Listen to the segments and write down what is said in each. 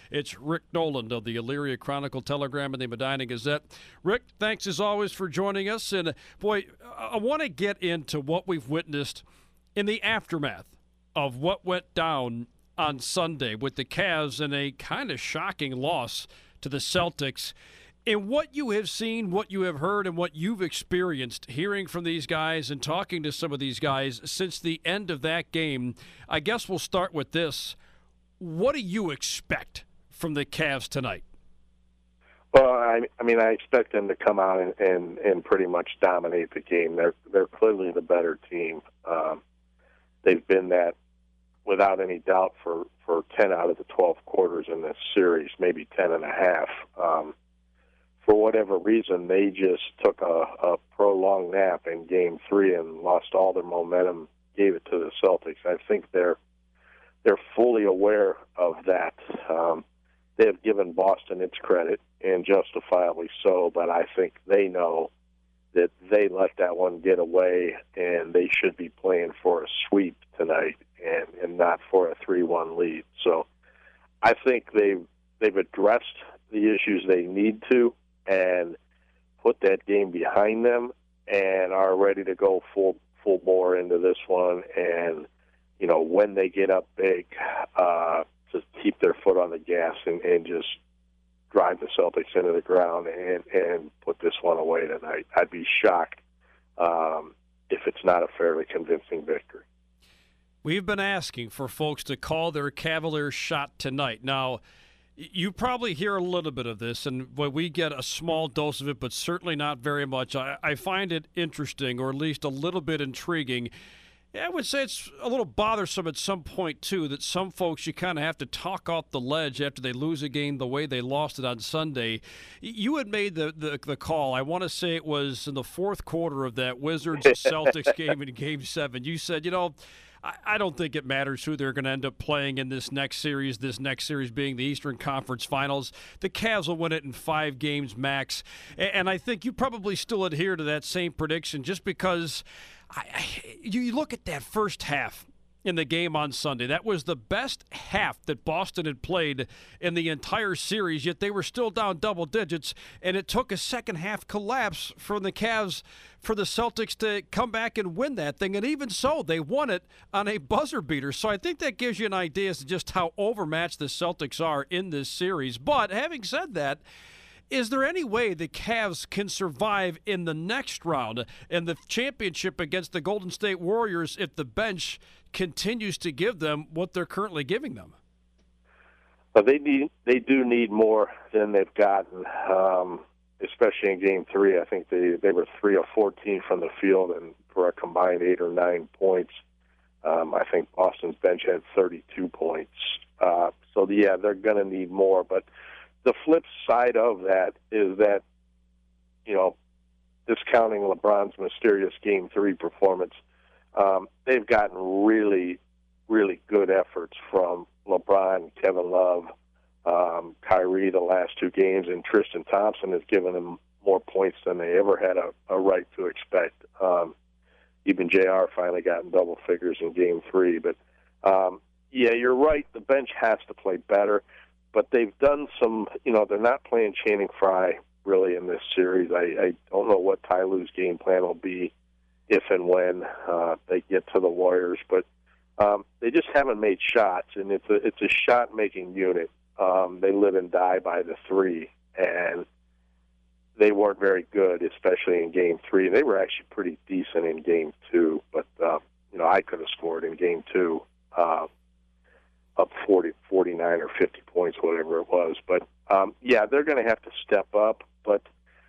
It's Rick Noland of the Elyria Chronicle, Telegram, and the Medina Gazette. Rick, thanks as always for joining us. And, boy, I want to get into what we've witnessed in the aftermath of what went down on Sunday with the Cavs in a kind of shocking loss to the Celtics. In what you have seen, what you have heard, and what you've experienced hearing from these guys and talking to some of ththese guys since the end of that game, I guess we'll start with this. What do you expect from the Cavs tonight? Well, I expect them to come out and pretty much dominate the game. They're clearly the better team. They've been that without any doubt for 10 out of the 12 quarters in this series, maybe 10 and a half. For whatever reason, they just took a prolonged nap in Game 3 and lost all their momentum, gave it to the Celtics. I think they're fully aware of that. They have given Boston its credit, and justifiably so, but I think they know that they let that one get away, and they should be playing for a sweep tonight and not for a 3-1 lead. So I think they've addressed the issues they need to and put that game behind them and are ready to go full bore into this one. And, you know, when they get up big, to keep their foot on the gas and just drive the Celtics into the ground and put this one away tonight. I'd be shocked if it's not a fairly convincing victory. We've been asking for folks to call their Cavaliers shot tonight. Now, you probably hear a little bit of this, and we get a small dose of it, but certainly not very much. I find it interesting, or at least a little bit intriguing. I would say it's a little bothersome at some point, too, that some folks you kind of have to talk off the ledge after they lose a game the way they lost it on Sunday. You had made the call. I want to say it was in the fourth quarter of that Wizards-Celtics game in Game 7. You said, you know, I don't think it matters who they're going to end up playing in this next series being the Eastern Conference Finals. The Cavs will win it in 5 games max. And I think you probably still adhere to that same prediction just because you look at that first half in the game on Sunday. That was the best half that Boston had played in the entire series, yet they were still down double digits, and it took a second half collapse from the Cavs for the Celtics to come back and win that thing, and even so, they won it on a buzzer beater. So I think that gives you an idea as to just how overmatched the Celtics are in this series. But having said that, is there any way the Cavs can survive in the next round and the championship against the Golden State Warriors if the bench continues to give them what they're currently giving them? Well, they do need more than they've gotten, especially in Game 3. I think they were 3 of 14 from the field and for a combined 8 or 9 points. I think Boston's bench had 32 points. They're going to need more, but the flip side of that is that, you know, discounting LeBron's mysterious Game 3 performance, they've gotten really, really good efforts from LeBron, Kevin Love, Kyrie the last 2 games, and Tristan Thompson has given them more points than they ever had a right to expect. Even JR finally got in double figures in Game 3. But, you're right, the bench has to play better. But they've done some, you know, they're not playing Channing Frye really in this series. I don't know what Ty Lue's game plan will be if and when they get to the Warriors. But they just haven't made shots, and it's a shot-making unit. They live and die by the 3, and they weren't very good, especially in Game 3. They were actually pretty decent in Game 2, but, I could have scored in Game 2. Up 40, 49 or 50 points, whatever it was. But, they're going to have to step up. But,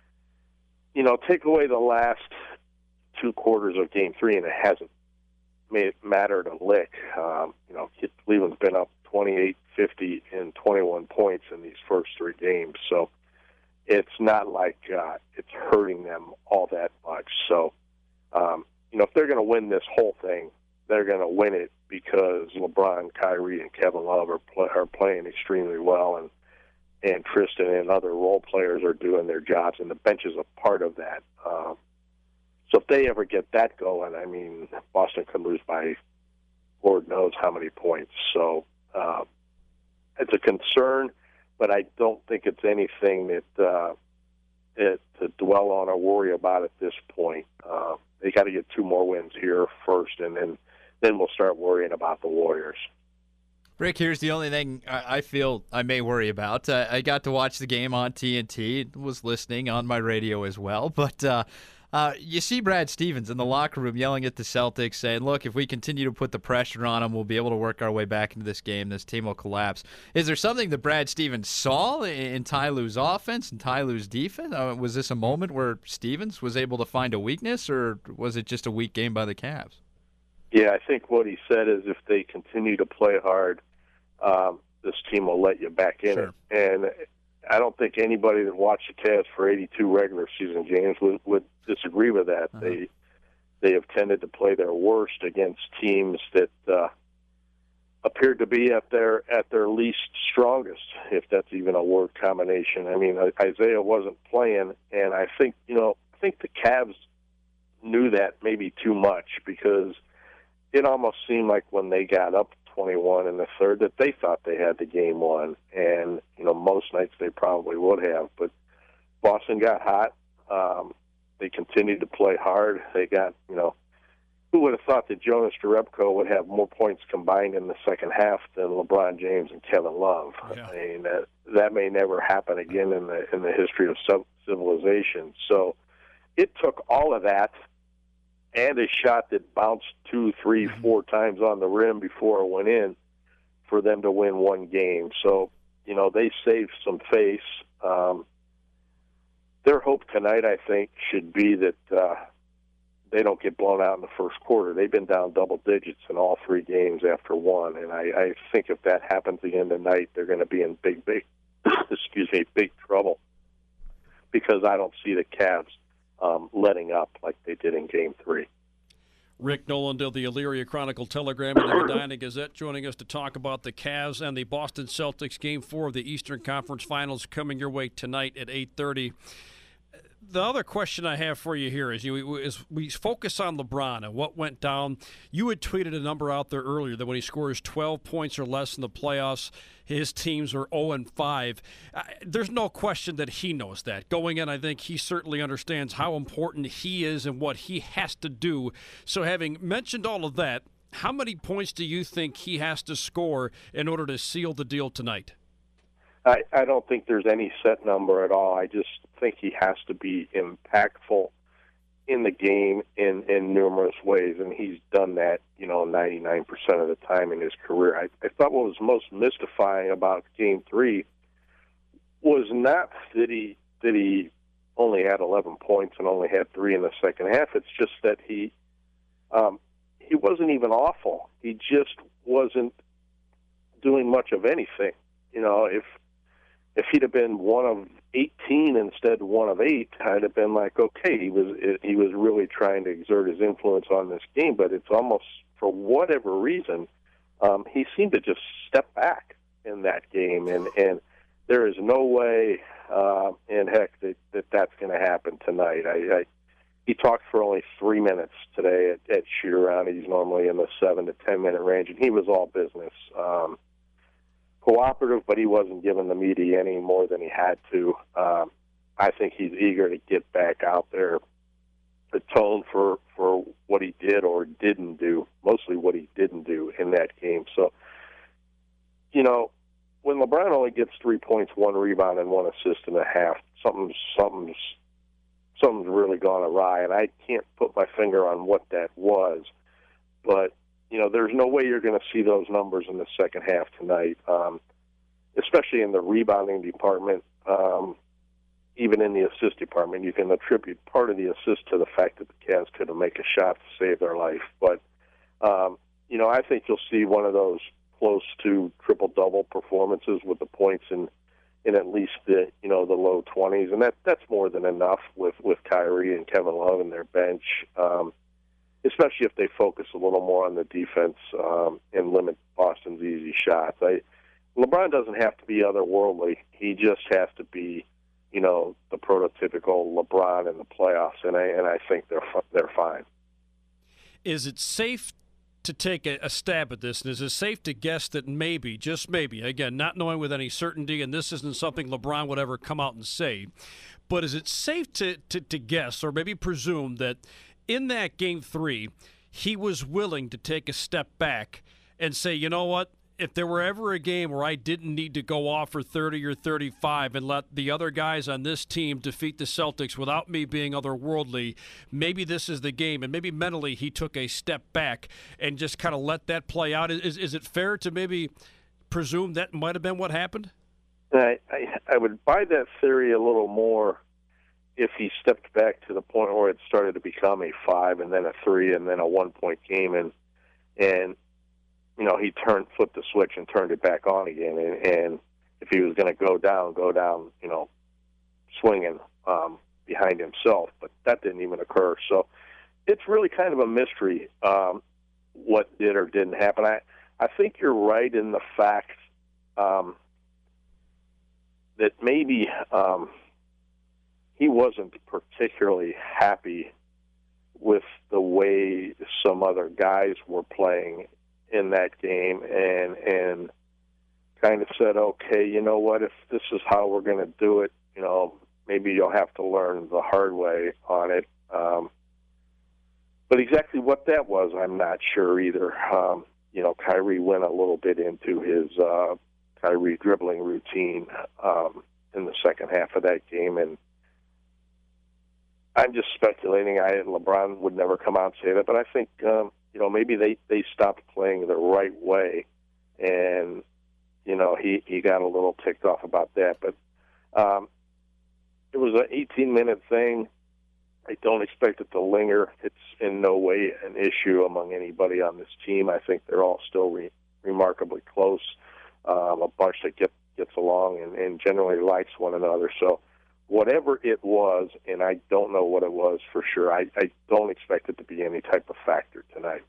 take away the last 2 quarters of Game 3, and it hasn't mattered a lick. Cleveland's been up 28, 50, and 21 points in these first 3 games. So it's not like it's hurting them all that much. So, if they're going to win this whole thing, they're going to win it because LeBron, Kyrie, and Kevin Love are playing extremely well, and Tristan and other role players are doing their jobs, and the bench is a part of that. So if they ever get that going, I mean, Boston could lose by Lord knows how many points. So it's a concern. but I don't think it's anything that to dwell on or worry about at this point. They got to get 2 more wins here first, and then we'll start worrying about the Warriors. Rick, here's the only thing I feel I may worry about. I got to watch the game on TNT, was listening on my radio as well, but you see Brad Stevens in the locker room yelling at the Celtics, saying, look, if we continue to put the pressure on them, we'll be able to work our way back into this game. This team will collapse. Is there something that Brad Stevens saw in Ty Lue's offense and Ty Lue's defense? Was this a moment where Stevens was able to find a weakness, or was it just a weak game by the Cavs? Yeah, I think what he said is if they continue to play hard, this team will let you back in it. And I don't think anybody that watched the Cavs for 82 regular season games would disagree with that. Uh-huh. They have tended to play their worst against teams that appeared to be at their least strongest, if that's even a word combination. I mean, Isaiah wasn't playing, and I think the Cavs knew that maybe too much, because it almost seemed like when they got up 21 in the third that they thought they had the game won, and most nights they probably would have. But Boston got hot. They continued to play hard. They got who would have thought that Jonas Jerebko would have more points combined in the second half than LeBron James and Kevin Love? Yeah. I mean, that may never happen again in the history of civilization. So it took all of that and a shot that bounced 2, 3, 4 times on the rim before it went in for them to win one game. So, they saved some face. Their hope tonight, I think, should be that they don't get blown out in the first quarter. They've been down double digits in all 3 games after one, and I think if that happens again tonight, they're going to be in big trouble, because I don't see the Cavs letting up like they did in Game 3. Rick Nolendale, the Elyria Chronicle-Telegram, and the Medina Gazette, joining us to talk about the Cavs and the Boston Celtics Game 4 of the Eastern Conference Finals coming your way tonight at 8:30. The other question I have for you here is we focus on LeBron and what went down. You had tweeted a number out there earlier that when he scores 12 points or less in the playoffs, his teams are 0-5. There's no question that he knows that. Going in, I think he certainly understands how important he is and what he has to do. So having mentioned all of that, how many points do you think he has to score in order to seal the deal tonight? I don't think there's any set number at all. I just think he has to be impactful in the game in numerous ways, and he's done that, 99% of the time in his career. I thought what was most mystifying about Game 3 was not that he only had 11 points and only had 3 in the second half. It's just that he wasn't even awful. He just wasn't doing much of anything. If he'd have been 1 of 18 instead of 1 of 8, I'd have been like, okay, he was really trying to exert his influence on this game. But it's almost, for whatever reason, he seemed to just step back in that game, and there is no way in heck that's going to happen tonight. He talked for only 3 minutes today at shoot-around. He's normally in the 7 to 10 minute range, and he was all business. Cooperative, but he wasn't giving the media any more than he had to. I think he's eager to get back out there, atone for what he did or didn't do, mostly what he didn't do in that game. So, when LeBron only gets 3 points, 1 rebound, and 1 assist in a half, something's really gone awry, and I can't put my finger on what that was, but there's no way you're going to see those numbers in the second half tonight, especially in the rebounding department. Even in the assist department, you can attribute part of the assist to the fact that the Cavs couldn't make a shot to save their life. But, I think you'll see one of those close to triple-double performances with the points in at least the low 20s, and that's more than enough with Kyrie and Kevin Love and their bench. Especially if they focus a little more on the defense and limit Boston's easy shots. LeBron doesn't have to be otherworldly. He just has to be, the prototypical LeBron in the playoffs, and I think they're fine. Is it safe to take a stab at this, and is it safe to guess that maybe, just maybe, again, not knowing with any certainty, and this isn't something LeBron would ever come out and say, but is it safe to guess or maybe presume that in that Game 3, he was willing to take a step back and say, you know what, if there were ever a game where I didn't need to go off for 30 or 35 and let the other guys on this team defeat the Celtics without me being otherworldly, maybe this is the game. And maybe mentally he took a step back and just kind of let that play out. Is it fair to maybe presume that might have been what happened? I would buy that theory a little more if he stepped back to the point where it started to become a 5 and then a 3 and then a 1-point game, and he flipped the switch and turned it back on again. And if he was going to go down, swinging behind himself. But that didn't even occur. So it's really kind of a mystery what did or didn't happen. I think you're right in the fact that maybe he wasn't particularly happy with the way some other guys were playing in that game, and kind of said, okay, you know what, if this is how we're going to do it, maybe you'll have to learn the hard way on it. But exactly what that was, I'm not sure either. Kyrie went a little bit into his Kyrie dribbling routine in the second half of that game, and I'm just speculating. LeBron would never come out and say that, but I think maybe they stopped playing the right way, and he got a little ticked off about that. But it was an 18-minute thing. I don't expect it to linger. It's in no way an issue among anybody on this team. I think they're all still remarkably close. A bunch that gets along and generally likes one another. So whatever it was, and I don't know what it was for sure, I don't expect it to be any type of factor tonight.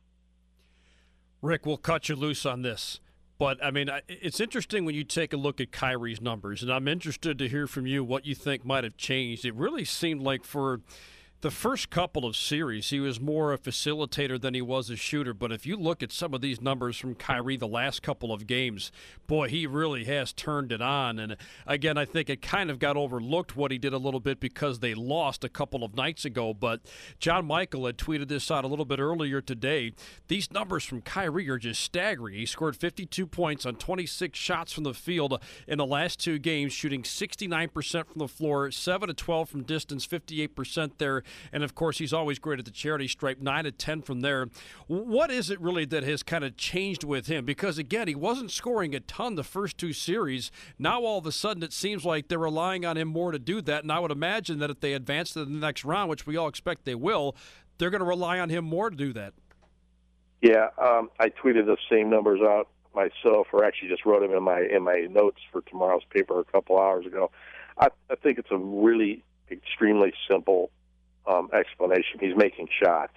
Rick, we'll cut you loose on this. But, it's interesting when you take a look at Kyrie's numbers, and I'm interested to hear from you what you think might have changed. It really seemed like for the first couple of series, he was more a facilitator than he was a shooter. But if you look at some of these numbers from Kyrie the last couple of games, boy, he really has turned it on. And again, I think it kind of got overlooked what he did a little bit because they lost a couple of nights ago. But John Michael had tweeted this out a little bit earlier today. These numbers from Kyrie are just staggering. He scored 52 points on 26 shots from the field in the last 2 games, shooting 69% from the floor, 7 of 12 from distance, 58% there. And, of course, he's always great at the charity stripe, 9 of 10 from there. What is it really that has kind of changed with him? Because, again, he wasn't scoring a ton the first 2 series. Now, all of a sudden, it seems like they're relying on him more to do that. And I would imagine that if they advance to the next round, which we all expect they will, they're going to rely on him more to do that. Yeah, I tweeted the same numbers out myself, or actually just wrote them in my notes for tomorrow's paper a couple hours ago. I think it's a really extremely simple explanation. He's making shots.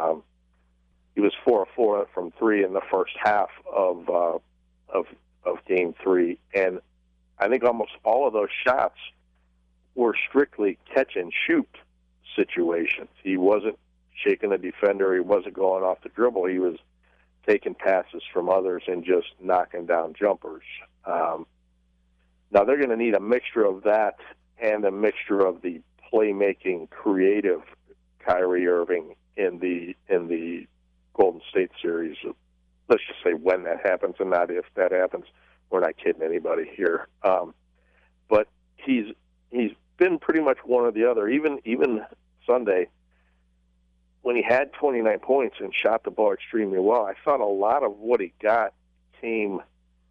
He was 4 of 4 from 3 in the first half of Game 3, and I think almost all of those shots were strictly catch and shoot situations. He wasn't shaking a defender. He wasn't going off the dribble. He was taking passes from others and just knocking down jumpers. Now they're going to need a mixture of that and a mixture of the playmaking, creative Kyrie Irving in the Golden State series. Let's just say when that happens and not if that happens. We're not kidding anybody here. But he's been pretty much one or the other. Even Sunday, when he had 29 points and shot the ball extremely well, I thought a lot of what he got came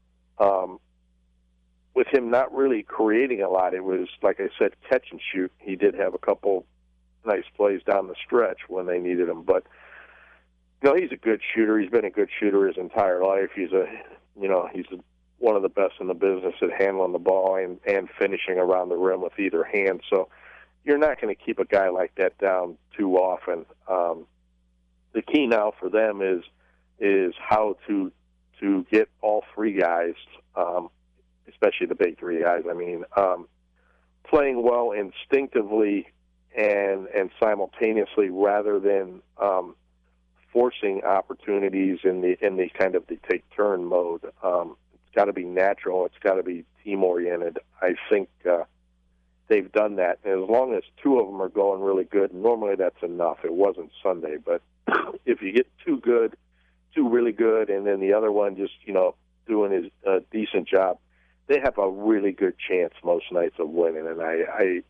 with him not really creating a lot. It was, like I said, catch and shoot. He did have a couple nice plays down the stretch when they needed him. But, he's a good shooter. He's been a good shooter his entire life. He's one of the best in the business at handling the ball and finishing around the rim with either hand. So you're not going to keep a guy like that down too often. The key now for them is how to get all 3 guys, especially the big 3 guys, playing well instinctively and simultaneously rather than forcing opportunities in the kind of the take turn mode. It's got to be natural. It's got to be team oriented. I think they've done that. And as long as two of them are going really good, normally that's enough. It wasn't Sunday, but if you get two really good, and then the other one just doing his decent job, they have a really good chance most nights of winning. And I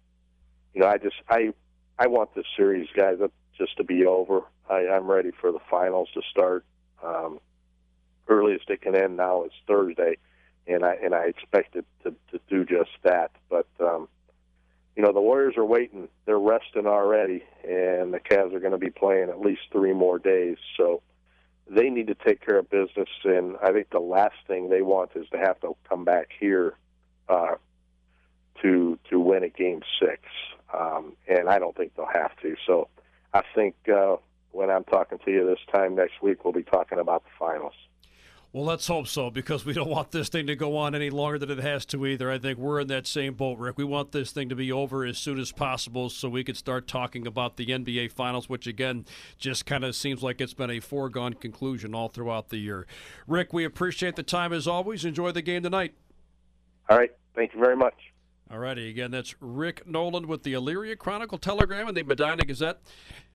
want this series, guys, just to be over. I'm ready for the finals to start. Earliest it can end now is Thursday, and I expect it to do just that. But the Warriors are waiting; they're resting already, and the Cavs are going to be playing at least 3 more days. So they need to take care of business. And I think the last thing they want is to have to come back here to win a Game 6. And I don't think they'll have to. So I think when I'm talking to you this time next week, we'll be talking about the finals. Well, let's hope so, because we don't want this thing to go on any longer than it has to either. I think we're in that same boat, Rick. We want this thing to be over as soon as possible so we could start talking about the NBA Finals, which, again, just kind of seems like it's been a foregone conclusion all throughout the year. Rick, we appreciate the time as always. Enjoy the game tonight. All right. Thank you very much. All righty. Again, that's Rick Nolan with the Elyria Chronicle Telegram and the Medina Gazette.